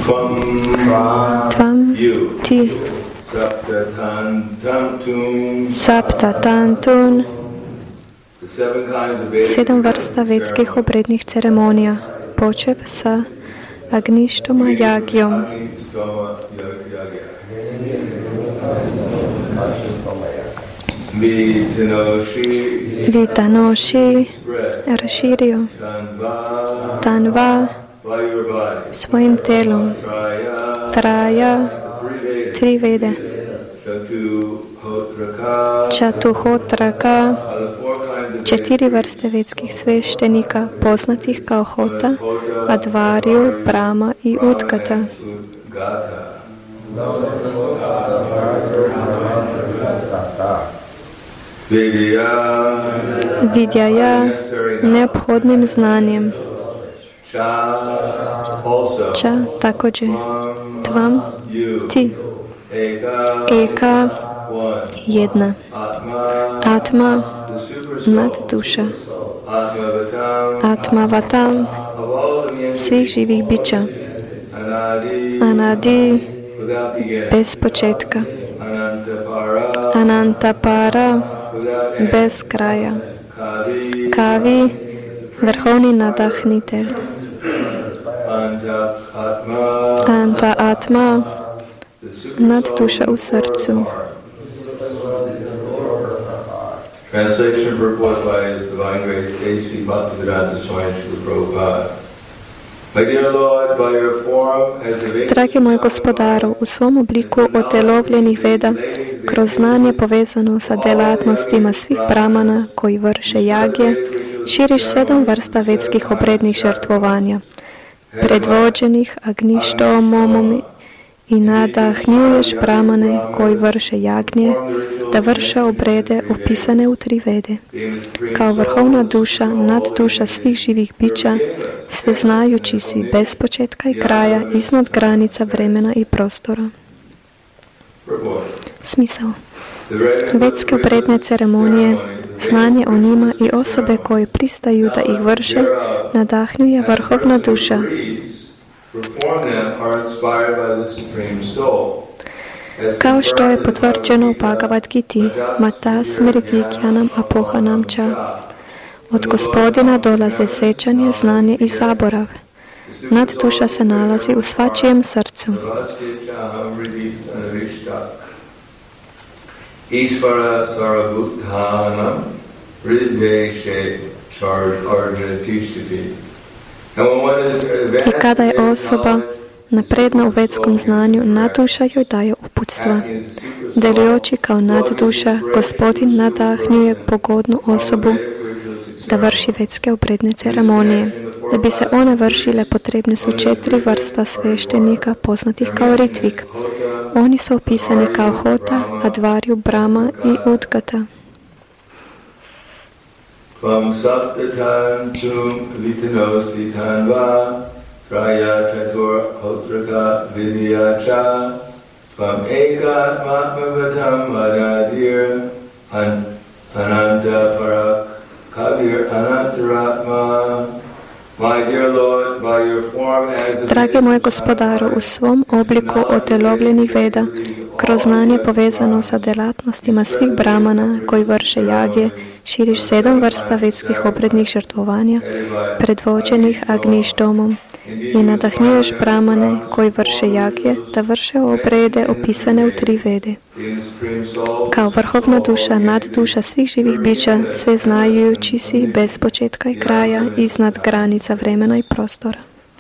Tvam ti Saptatantun, 7 vrsta vedskih obrednih ceremonija, počev sa Agništoma jagjom. Vitanoši raširio Tanva svojim telom, Traja 3 vede, Čatuhotraka 4 vrste vedskih sveštenika poznatih kao Hota, Advarju, Brahma i Udgata. Vidjaja neophodnim znanjem. Ča također. Tvam ti. Eka jedna. Atma nadduša. Atmavatam svih živih bića. Anadi bez početka. Anantapara bez kraja. Kavi vrhovni nadahnitelj. Anta Atma nadduša u srcu. Translation purport by His Divine Grace A.C. Bhaktivedanta Swami Srila Prabhupada. Dragi moj gospodaru, u svom obliku otelovljenih veda, kroz znanje povezano sa delatnostima svih brahmana koji vrše jagje, širiš 7 vrsta vedskih obrednih žrtvovanja, predvođenih Agništomom i nadahnjuješ brahmane koji vrše jagnje, da vrše obrede opisane u 3 vede. Kao vrhovna duša, nadduša svih živih bića, sveznajući si bez početka i kraja, iznad granica vremena i prostora. Smisao. Vedske obredne ceremonije, znanje o njima i osobe koje pristaju da ih vrše, nadahnjuje vrhovna duša. Kao što je potvrđeno u Bhagavad Giti, Mata smritikjanam apohanam ča. Od Gospodina dolaze sećanje, znanje i zaborav. Nadduša se nalazi u svačijem srcu. Ishvara sarabhuthanam hrideshe arjanatishti. I kada je osoba napredna u vedskom znanju, nadduša joj daje uputstva. Delujući kao nadduša, Gospodin nadahnjuje pogodnu osobu da vrši vedske obredne ceremonije. Da bi se one vršile, potrebne su 4 vrsta sveštenika poznatih kao Ritvik. Oni su opisani kao Hota, Advarju, Brahma i Udgata. Tvam saptatantum vitanosi tanva traya chatur hotraka vidyacha tvam ekatmatmavatam adadir ananta parak kavir anantaratma. Dragi moj gospodaru, u svom obliku otelovljenih veda, kroz znanje povezano sa delatnostima svih brahmana koji vrše jagje, širiš 7 vrsta vedskih obrednih žrtvovanja, predvođenih Agništomom, i nadahnjuješ brahmane koji vrše jagje da vrše obrede opisane u 3 vede. Kao vrhovna duša, nadduša svih živih bića, sve znajući si bez početka i kraja, iznad granica vremena i prostora.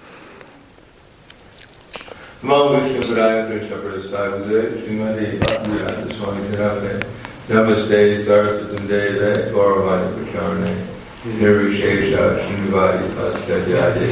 Namaste Sarasvatandeve Gauravani Pracharane Nirvishesha Srinivadi Paskadhyade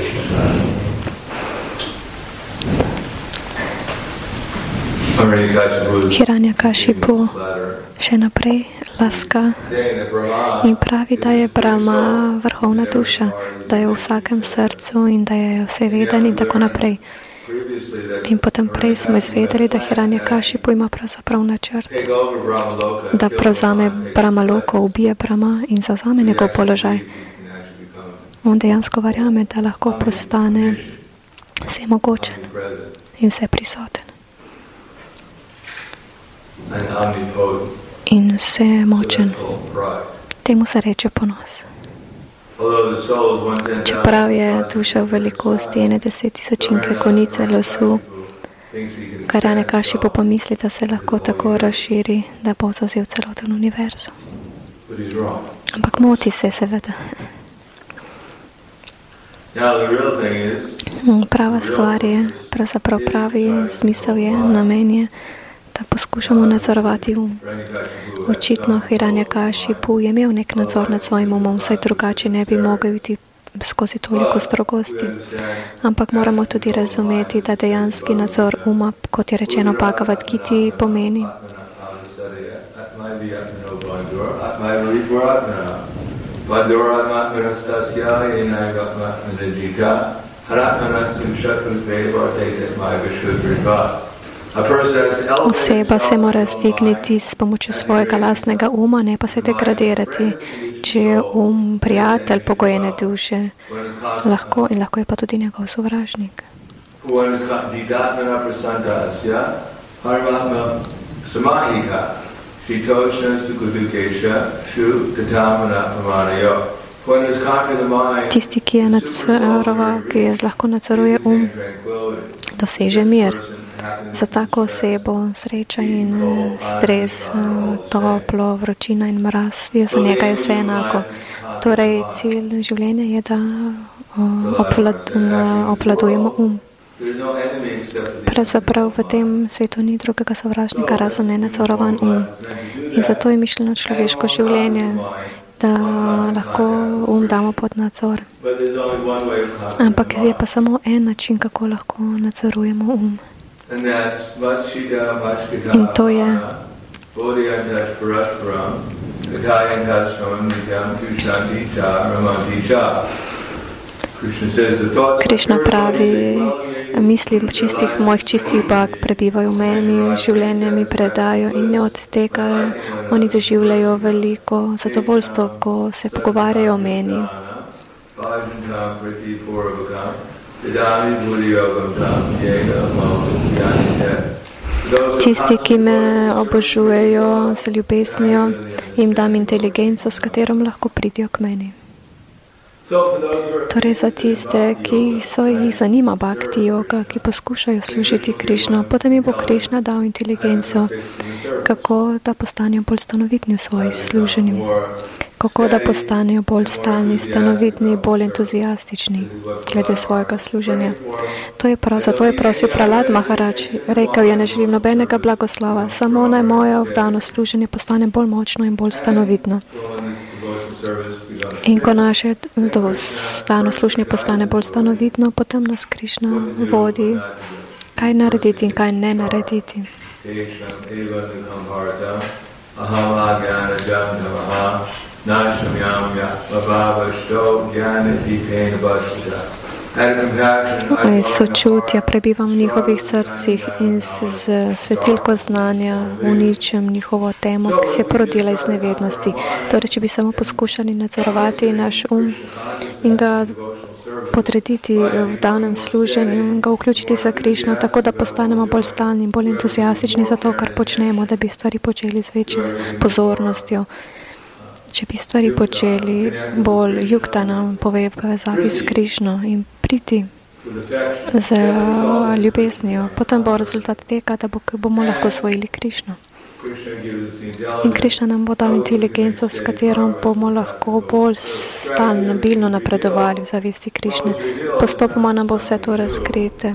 Hiranyakashipu še naprej laska in pravi, da je Brahma vrhovna duša, da je v vsakem srcu in da je vse veden in tako naprej. In potem prej smo izvedeli, da Hiranyakashipu ima pravzaprav načrt, da prevzame Brahmaloko, ubije Brahma in zavzame njegov položaj. On dejansko verjame, da lahko postane vsemogočen in vse prisoten. And omnipotent. In vse močen. Temu se reče ponos. Čeprav je duša v velikosti 10,000 konice losu, Hiranyakashipu pomisli, da se lahko tako razširi, da bo zauzel celoten univerzum. Ampak moti se seveda. Prava stvar je, pravzaprav pravi smisel je, namen je, da poskušamo nadzorovati Očitno Hiranyakashipu je imel nek nadzor nad svojim umom, saj drugače ne bi mogel iti skozi toliko strogosti. Ampak moramo tudi razumeti, da dejanski nadzor uma, kot je rečeno Bhagavad Giti, pomeni oseba se mora stigniti s pomočjo svojega lastnega uma, ne pa se degradirati. Če je prijatelj pogojene duše, lahko je pa tudi njegov sovražnik. Tisti, ki je nadzoroval, ki lahko nadzoruje doseže mir. Za tako osebo sreča in stres, toplo, vročina in mraz, za njega je vse enako. Torej, cilj življenja je, da obvladujemo Pravzaprav v tem svetu ni drugega sovražnika, razen nenadzorovan In zato je mišljeno človeško življenje, da lahko damo pod nadzor. Ampak je pa samo en način, kako lahko nadzorujemo In to je Krišna pravi, misli mojih čistih bag prebivajo v meni, življenje mi predajo in ne od tega oni doživljajo veliko zadovoljstvo, ko se pogovarjajo o meni. Tisti, ki me obožujejo z ljubeznijo, jim dam inteligenco, s katero lahko pridijo k meni. Torej za tiste, ki jih zanima bhakti yoga, ki poskušajo služiti Krišno, potem jim bo Krišna dal inteligenco, kako da postanejo bolj stanovitni v svoji služenju, kako da postanejo bolj stalni, stanovitni, bolj entuzijastični glede svojega služenja. Zato je prosil Prahlad Maharaj, rekel je, ne želim nobenega blagoslova, samo naj moje vdano služenje postane bolj močno in bolj stanovitno. In ko naše stano slušnje postane bolj stanovitno, potem nas Krišna vodi, kaj narediti in kaj ne narediti. Sočutja prebivam v njihovih srcih in z svetilko znanja uničim njihovo temo, ki se je porodila iz nevednosti. Torej, če bi samo poskušali nadzorovati naš in ga podrediti v danem služenju in ga vključiti za Krišno, tako da postanemo bolj stalni in bolj entuzijastični za to, kar počnemo, da bi stvari počeli z večjo pozornostjo. Če bi stvari počeli bolj yuktana, povezavi s Krišno in priti z ljubeznijo, potem bo rezultat tega, da bomo lahko osvojili Krišno. In Krišna nam bo dal inteligenco, s katero bomo lahko bolj stabilno napredovali v zavesti Krišne. Postopoma nam bo vse to razkrite.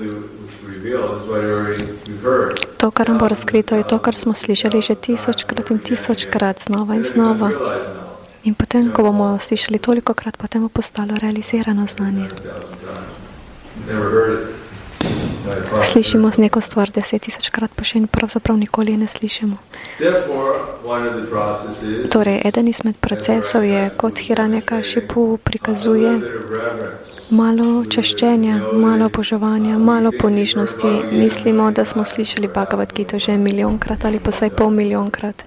To, kar nam bo razkrito, je to, kar smo slišali že 1000krat in 1000krat, znova in znova. In potem, ko bomo slišali tolikokrat, potem bo postalo realizirano znanje. Slišimo neko stvar 10 000krat, pa še pravzaprav nikoli ne slišimo. Torej, eden izmed procesov je, kot Hiranyakashipu prikazuje, malo čaščenja, malo oboževanja, malo ponižnosti. Mislimo, da smo slišali Bhagavad Gita že 1.000.000krat ali pa vsaj 500.000krat.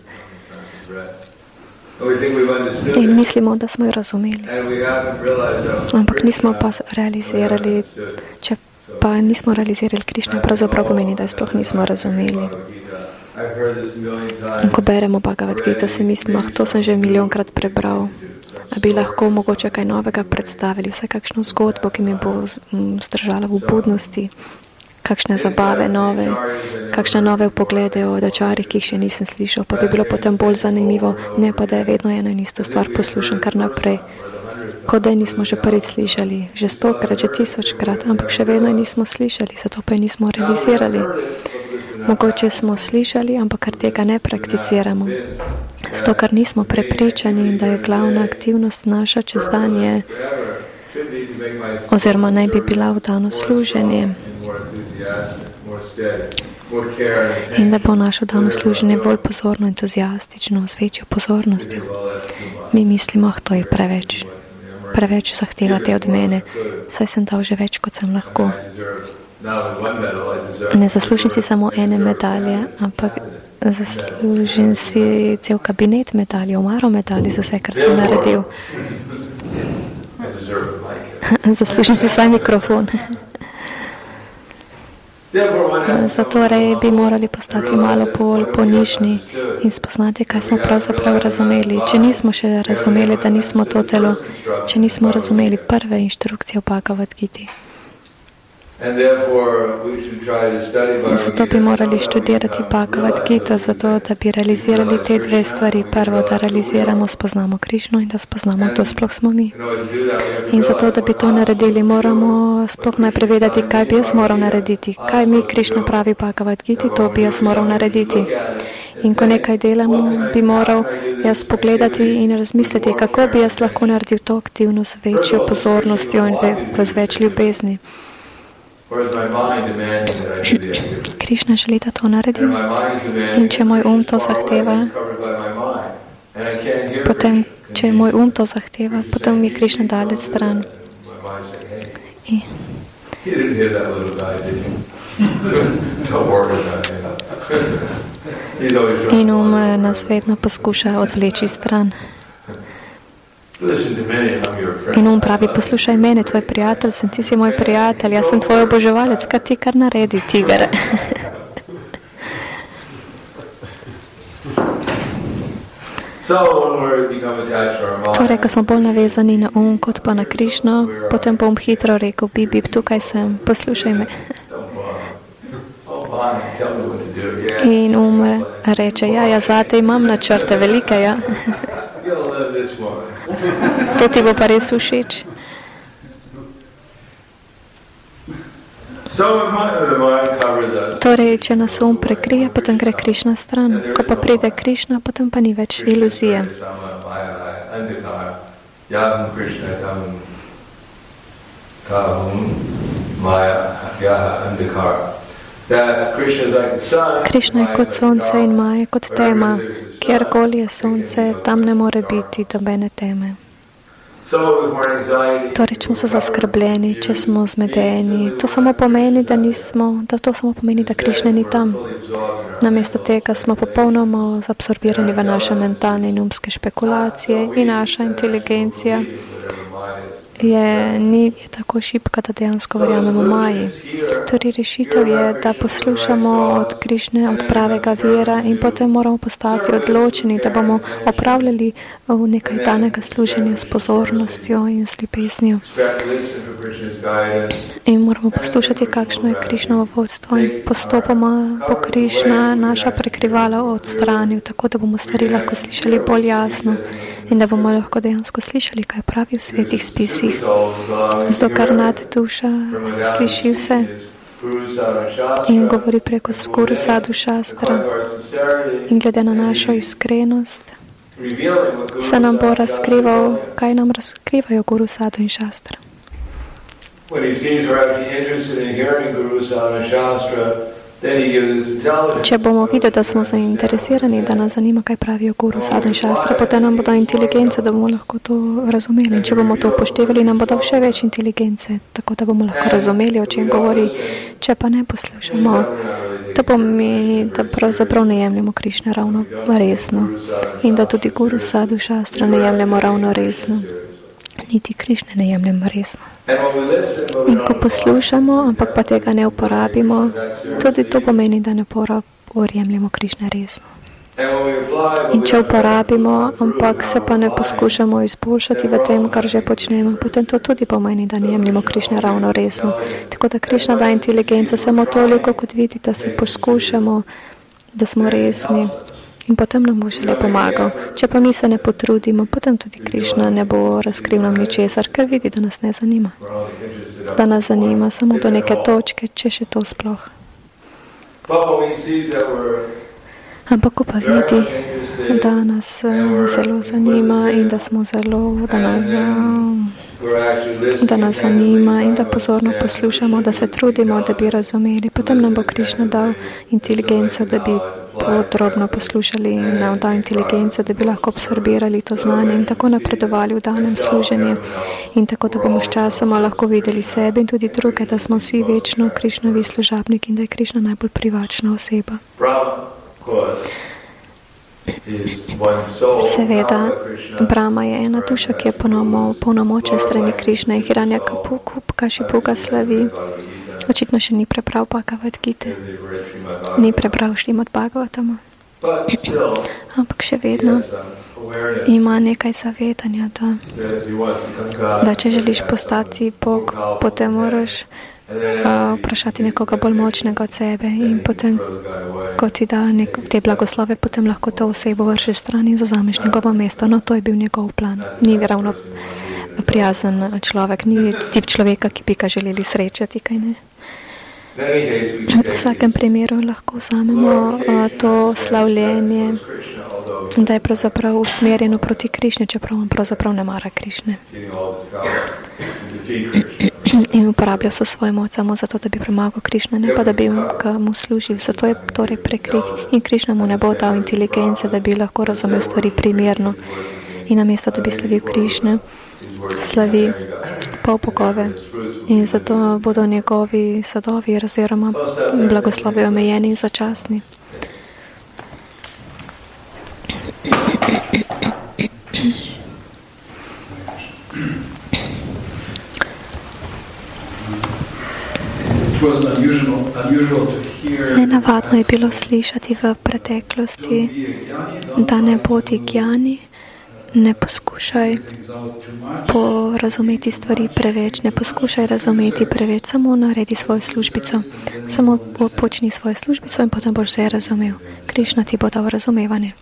In mislimo, da smo jo razumeli. Ampak nismo pa realizirali, če pa nismo realizirali Krišne, pravzaprav pomeni, da sploh nismo razumeli. In ko beremo Bhagavad Gita, si mislim, to sem že milijonkrat prebral. A bi lahko mogoče kaj novega predstavili, vsaj kakšno zgodbo, ki mi bo zdržala v budnosti, kakšne zabave nove, kakšne nove poglede o dačarih, ki jih še nisem slišal, pa bi bilo potem bolj zanimivo, ne pa da je vedno eno in isto stvar poslušam kar naprej. Kot da nismo že prvič slišali, že 100-krat, že 1000-krat, ampak še vedno nismo slišali, zato pa nismo realizirali. Mogoče smo slišali, ampak kar tega ne prakticiramo. Zato, ker nismo prepričani, da je glavna aktivnost naša čez dan je, oziroma naj bi bila vdano služenje. In da bo naše vdano služenje bolj pozorno, entuzijastično, z večjo pozornostjo. Mi mislimo, to je preveč. Preveč zahtevate od mene, saj sem dal že več, kot sem lahko. Ne zaslužim si samo ene medalje, ampak zaslužim si cel kabinet medalj, omaro medalj za vse, kar sem naredil. Zaslužim si vsaj mikrofon. Zatorej bi morali postati malo bolj ponižni in spoznati, kaj smo pravzaprav razumeli. Če nismo še razumeli, da nismo to telo, če nismo razumeli prve inštrukcije v Bhagavad Giti. Zato bi morali študirati Bhagavad Gita, zato da bi realizirali te dve stvari. Prvo, da realiziramo, spoznamo Krišno in da spoznamo, to sploh smo mi. In zato, da bi to naredili, moramo sploh najprej vedeti, kaj bi jaz moral narediti. Kaj mi Krišna pravi Bhagavad Giti, to bi jaz moral narediti. In ko nekaj delamo, bi moral jaz pogledati in razmisliti, kako bi jaz lahko naredil to aktivnost z večjo pozornostjo in z več ljubezni. Krišna želi, da to naredim. In če moj to zahteva, potem, če moj to zahteva, potem mi Krišna daleč stran. In nas vedno poskuša odvleči stran. In pravi, poslušaj mene, tvoj prijatelj sem, ti si moj prijatelj, jaz sem tvoj oboževalec, kaj ti kar naredi, tiger. Torej, ko smo bolj navezani na kot pa na Krišno, potem bom hitro rekel, bib, tukaj sem, poslušaj me. In reče, ja, zate imam načrte, velike, ja. To ti bo pa res všeč. Torej, če nas prekrije, potem gre Krišna stran. Ko pa pride Krišna, potem pa ni več iluzije. Krišna je kot sonce in Maja kot tema. Kjerkoli je sonce, tam ne more biti dobene teme. Torej, če smo zaskrbljeni, če smo zmedeni, to samo pomeni, da Krišne ni tam. Namesto tega smo popolnoma zabsorbirani v naše mentalne in umske špekulacije in naša inteligencija je tako šibka, da dejansko verjamemo Maji. Torej, rešitev je, da poslušamo od Krišne, od pravega vira in potem moramo postati odločeni, da bomo opravljali v nekaj danega služenja s pozornostjo in s ljubeznijo. In moramo poslušati, kakšno je Krišnovo vodstvo in postopoma bo Krišna naša prekrivala odstranil, tako da bomo stvari lahko slišali bolj jasno in da bomo lahko dejansko slišali, kaj pravi v svetih spisih. Zato, ker nad duša sliši vse in govori preko Guru Sadhu Šastra. In glede na našo iskrenost se nam bo razkrival, kaj nam razkrivajo Guru Sadhu in Šastra. Če bomo videli, da smo zainteresirani, da nas zanima, kaj pravijo Guru Sadhu in Šastra, potem nam bo dal inteligenco, da bomo lahko to razumeli. In če bomo to upoštevali, nam bo dal še več inteligence, tako da bomo lahko razumeli, o čem govori. Če pa ne poslušamo, to pomeni, da pravzaprav ne jemljemo Krišne ravno resno in da tudi Guru Sadhu Šastra ne jemljemo ravno resno. niti Krišne ne jemljemo resno. In ko poslušamo, ampak pa tega ne uporabimo, tudi to pomeni, da ne jemljemo Krišne resno. In če uporabimo, ampak se pa ne poskušamo izboljšati v tem, kar že počnemo, potem to tudi pomeni, da ne jemljemo Krišne ravno resno. Tako da Krišna da inteligenco samo toliko, kot vidi, da si poskušamo, da smo resni. In potem nam bo šele pomagal. Če pa mi se ne potrudimo, potem tudi Krišna ne bo razkril nam ničesar, ker vidi, da nas ne zanima. Da nas zanima samo do neke točke, če še to sploh. Ampak ko pa vidi, da nas zelo zanima in da smo zelo, da nas zanima in da pozorno poslušamo, da se trudimo, da bi razumeli, potem nam bo Krišna dal inteligenco, da bi podrobno poslušali in nam dal inteligenco, da bi lahko absorbirali to znanje in tako napredovali v danem služenju. In tako, da bomo s časoma lahko videli sebe in tudi druge, da smo vsi večno Krišnovi služabniki in da je Krišna najbolj privlačna oseba. Seveda, Brahma je ena duša, ki je polnomočen strani Krišne in Hiranyakašipuga slavi. Očitno še ni prebral Bhagavad Gite, ni prebral Šrimad Bhagavatama, ampak še vedno ima nekaj zavedanja, da če želiš postati Bog, potem moraš vprašati nekoga bolj močnega od sebe in potem, ko ti da te blagoslove, potem lahko to osebo vršeš stran in zazameš njegovo mesto. No, to je bil njegov plan. Ni ravno prijazen človek, ni tip človeka, ki bi ga želeli srečati, kaj ne? V vsakem primeru lahko vzamemo to slavljenje, da je pravzaprav usmerjeno proti Krišni, čeprav on pravzaprav ne mara Krišne. In uporablja vso svojo moč samo zato, da bi premagal Krišna, ne pa da bi mu služil. Zato je torej prekrit in Krišna mu ne bo dal inteligence, da bi lahko razumel stvari primerno. In namesto, da bi slavil Krišne, slavi pol bogove. In zato bodo njegovi sadovi oziroma blagoslovi omejeni in začasni. Nenavadno je bilo slišati v preteklosti, da ne bodi gjani, ne poskušaj porazumeti stvari preveč, ne poskušaj razumeti preveč, samo naredi svojo službico, samo počni svojo službico in potem boš vse razumel. Krišna ti bo dal razumevanje.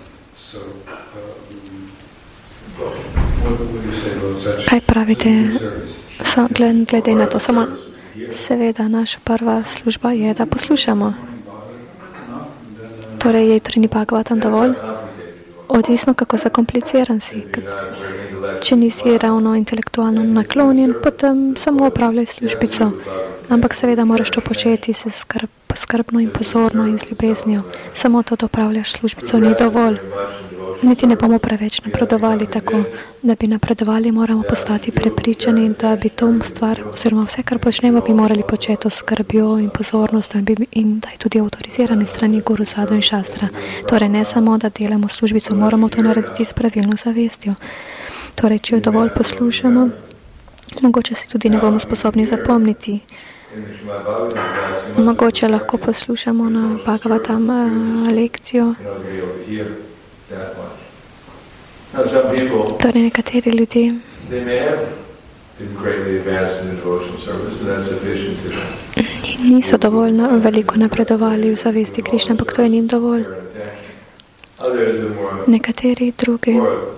Kaj pravite glede na to? Samo seveda, naša prva služba je, da poslušamo. Torej, je jutri ni Bhagavatam dovolj? Odvisno, kako zakompliciran si. Če nisi ravno intelektualno naklonjen, potem samo opravljaj službico. Ampak seveda moraš to početi se skrbno in pozorno in z ljubeznijo. Samo to, da opravljaš službico, ni dovolj. Niti ne bomo preveč napredovali tako. Da bi napredovali, moramo postati prepričani, da bi to stvar, oziroma vse, kar počnemo, bi morali početi s skrbjo in pozornostjo in da je tudi avtorizirane strani Guru, Sadhu in Šastra. Torej, ne samo, da delamo službico, moramo to narediti s pravilno zavestjo. Torej, če dovolj poslušamo, mogoče si tudi ne bomo sposobni zapomniti. Mogoče lahko poslušamo na Bhagavatam lekcijo. Torej, nekateri ljudje niso dovolj veliko napredovali v zavesti Krišne, ampak to je njim dovolj. Nekateri drugi,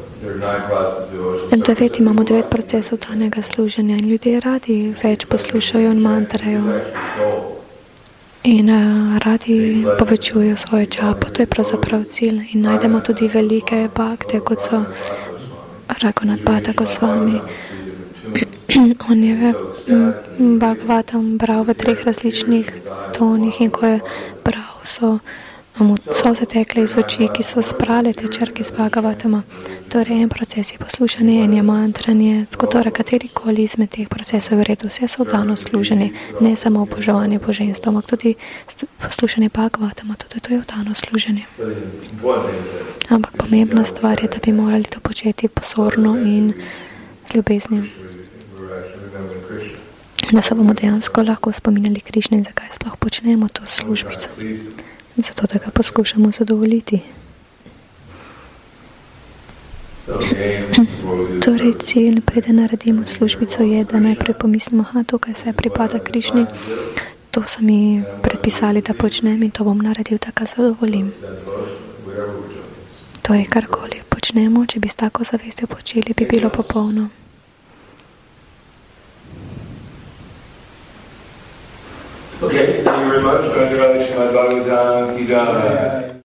9 imamo 9 procesov danega služenja in ljudje radi več poslušajo in mantrajo in radi povečujejo svojo čapo. To je pravzaprav cilj in najdemo tudi velike bhakte, kot so Raghunath Bhatta Goswami. On je Bhagavatam bral v 3 različnih tonih in ko je bral, so se tekle iz oči, ki so sprale te črke z Bhagavatama. Torej, en proces je poslušanje, en je mantranje, torej katerikoli izmed teh procesov je v redu. Vse so dano služenje, ne samo oboževanje boženstva, ampak tudi poslušanje Bhagavatama, tudi to je dano služenje. Ampak pomembna stvar je, da bi morali to početi pozorno in ljubezni. We're actually remembering Krishna. Da se bomo dejansko lahko spominjali Krišne in zakaj sploh počnemo to službico. Zato, da ga poskušamo zadovoljiti. Torej, cilj, preden naredimo službico, je, da najprej pomislimo, tukaj vse pripada Krišni, to so mi predpisali, da počnem in to bom naredil, da ga zadovoljim. Torej, karkoli počnemo, če bi s tako zavestjo počeli, bi bilo popolno. Okay, thank you very much.